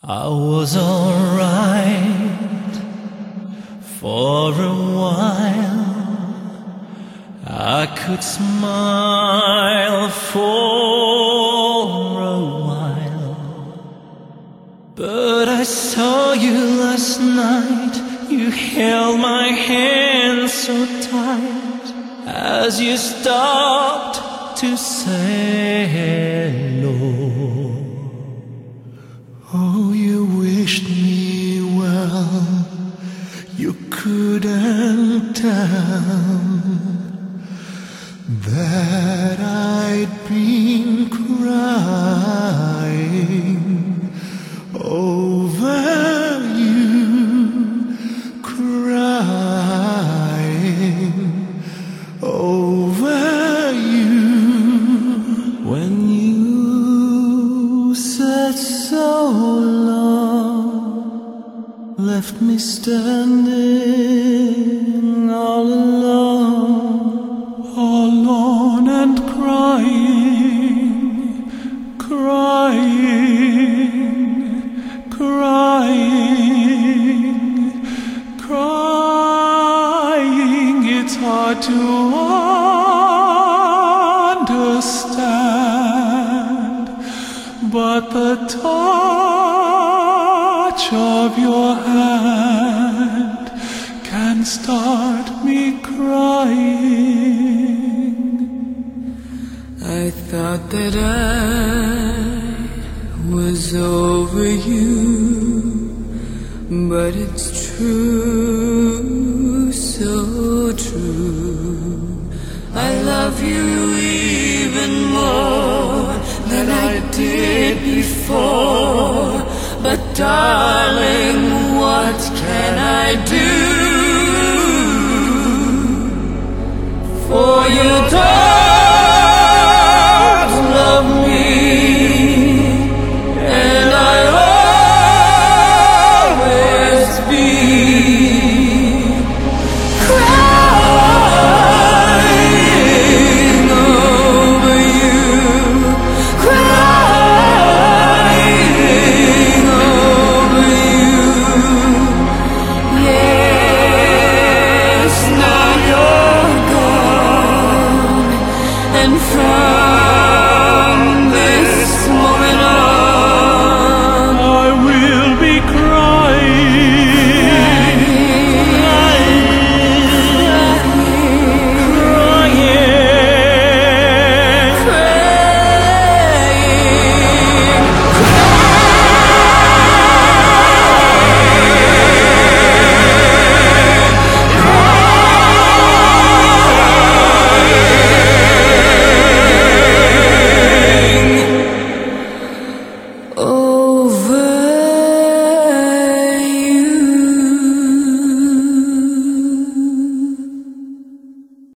I was alright for a while. I could smile for a while, but I saw you last night. You held my hand so tight as you stopped to say hello. Oh, you wished me well. You couldn't tell that I'd been crying over you, crying over you. When you said so long, left me standing all alone and crying, crying, crying, crying. It's hard to understand, but the touch of your hand can start me crying. I thought that I was over you, but it's true, so true. I love you even more than I did before. But darling, what can I do for you?